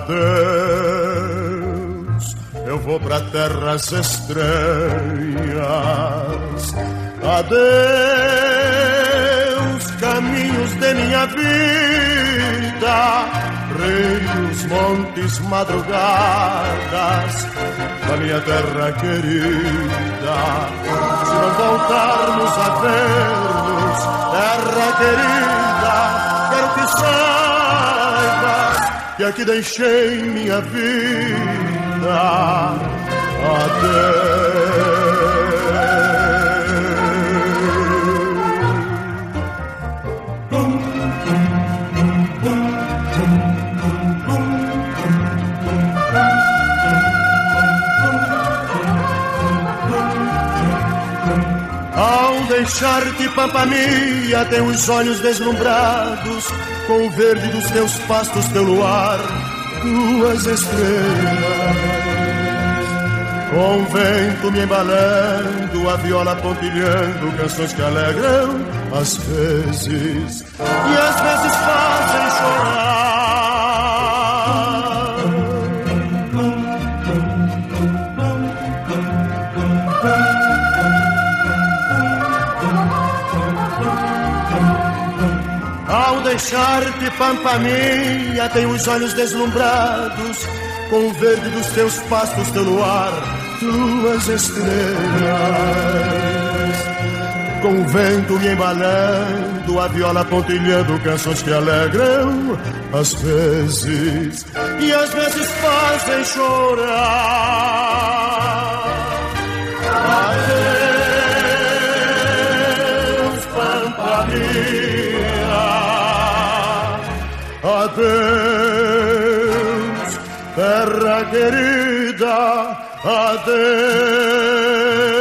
Adeus, eu vou pra terras estranhas. Adeus, caminhos de minha vida, rios, montes, madrugadas da minha terra querida. Se não voltarmos a ver-nos, terra querida, quero que saibas que aqui deixei minha vida. Adeus. Deixar-te, pampa minha, tem os olhos deslumbrados com o verde dos teus pastos, teu luar, tuas estrelas. Com o vento me embalando, a viola pontilhando, canções que alegram às vezes e às vezes fazem chorar. Deixar-te, pampa minha, tem os olhos deslumbrados com o verde dos teus pastos, teu luar, tuas estrelas. Com o vento me embalando, a viola pontilhando, canções que alegram às vezes e às vezes fazem chorar. Adeus, pampa minha. Adeus, terra querida, adeus.